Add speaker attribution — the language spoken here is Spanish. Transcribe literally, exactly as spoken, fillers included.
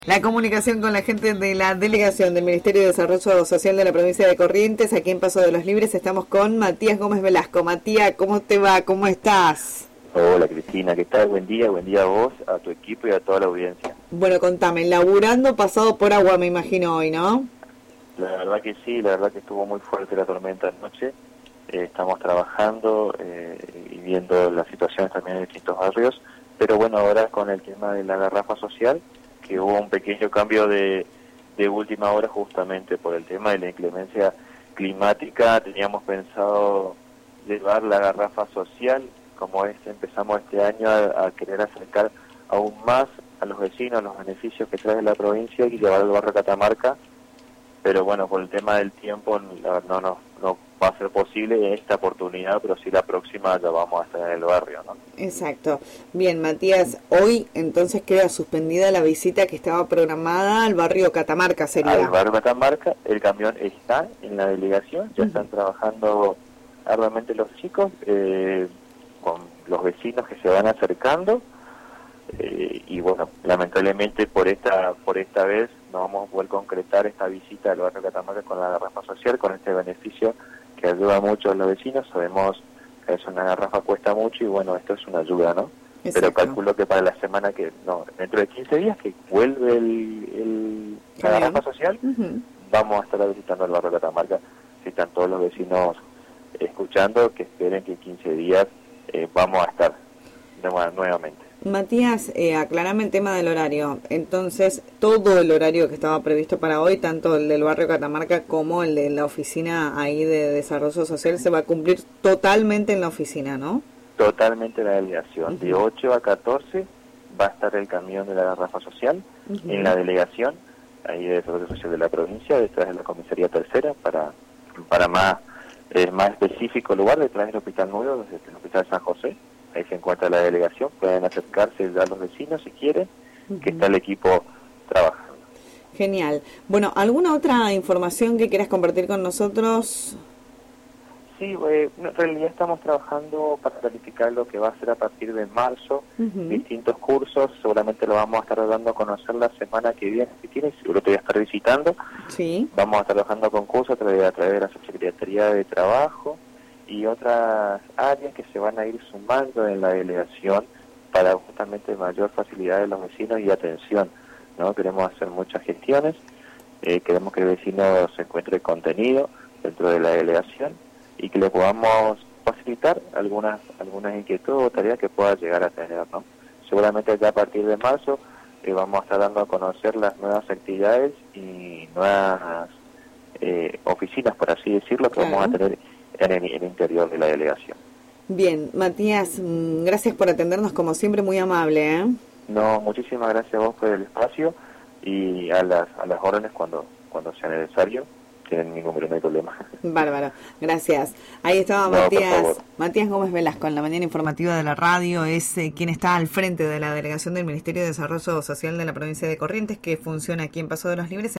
Speaker 1: La comunicación con la gente de la delegación del Ministerio de Desarrollo Social de la provincia de Corrientes, aquí en Paso de los Libres, estamos con Matías Gómez Velasco. Matías, ¿cómo te va? ¿Cómo estás?
Speaker 2: Hola Cristina, ¿qué tal? Buen día, buen día a vos, a tu equipo y a toda la audiencia.
Speaker 1: Bueno, contame, laburando pasado por agua me imagino hoy, ¿no?
Speaker 2: La verdad que sí, la verdad que estuvo muy fuerte la tormenta anoche. Eh, estamos trabajando eh, y viendo las situaciones también en distintos barrios, pero bueno, ahora con el tema de la garrafa social, que hubo un pequeño cambio de, de última hora justamente por el tema de la inclemencia climática. Teníamos pensado llevar la garrafa social, como es, empezamos este año a, a querer acercar aún más a los vecinos los beneficios que trae la provincia y llevar al barrio Catamarca, pero bueno, por el tema del tiempo no, no, no, no va a ser posible esta oportunidad, pero sí la próxima ya vamos a estar en el barrio, ¿no?
Speaker 1: Exacto. Bien, Matías, hoy entonces queda suspendida la visita que estaba programada al barrio Catamarca, sería.
Speaker 2: Al barrio Catamarca, el camión está en la delegación, ya uh-huh. están trabajando arduamente los chicos, eh, con los vecinos que se van acercando, eh, y bueno, lamentablemente por esta por esta vez no vamos a poder concretar esta visita al barrio Catamarca con la garrafa social, con este beneficio que ayuda mucho a los vecinos. Sabemos que es una garrafa cuesta mucho y bueno, esto es una ayuda, ¿no? Exacto. Pero calculo que para la semana que, no, dentro de quince días que vuelve el, el la garrafa social, uh-huh. vamos a estar visitando el barrio Catamarca. Si están todos los vecinos escuchando, que esperen que en quince días eh, vamos a estar nuevamente.
Speaker 1: Matías, eh, aclarame el tema del horario. Entonces, todo el horario que estaba previsto para hoy, tanto el del barrio Catamarca como el de la oficina ahí de desarrollo social, se va a cumplir totalmente en la oficina, ¿no?
Speaker 2: Totalmente la delegación. Uh-huh. De ocho a catorce va a estar el camión de la garrafa social uh-huh. en la delegación, ahí de desarrollo social de la provincia, detrás de la comisaría tercera, para, para más, eh, más específico lugar, detrás del Hospital Nuevo, desde el Hospital San José. Ahí se encuentra la delegación, pueden acercarse ya a los vecinos si quieren, uh-huh. que está el equipo trabajando.
Speaker 1: Genial. Bueno, ¿alguna otra información que quieras compartir con nosotros?
Speaker 2: Sí, eh, en realidad estamos trabajando para planificar lo que va a ser a partir de marzo, uh-huh. distintos cursos, seguramente lo vamos a estar dando a conocer la semana que viene, si tienes, seguro te voy a estar visitando.
Speaker 1: Sí.
Speaker 2: Vamos a estar trabajando con cursos a través, a través de la Subsecretaría de Trabajo y otras áreas que se van a ir sumando en la delegación para justamente mayor facilidad de los vecinos y atención, ¿no? Queremos hacer muchas gestiones, eh, queremos que el vecino se encuentre contenido dentro de la delegación y que le podamos facilitar algunas algunas inquietudes o tareas que pueda llegar a tener, ¿no? Seguramente ya a partir de marzo eh, vamos a estar dando a conocer las nuevas actividades y nuevas eh, oficinas, por así decirlo, que claro. vamos a tener en el, en el interior de la delegación.
Speaker 1: Bien, Matías, gracias por atendernos como siempre, muy amable, ¿eh?
Speaker 2: No, muchísimas gracias a vos por el espacio y a las a las órdenes cuando cuando sea necesario. Tienen ningún no hay problema.
Speaker 1: Bárbaro, gracias. Ahí estaba no, Matías Matías Gómez Velasco en la mañana informativa de la radio, es eh, quien está al frente de la delegación del Ministerio de Desarrollo Social de la provincia de Corrientes, que funciona aquí en Paso de los Libres.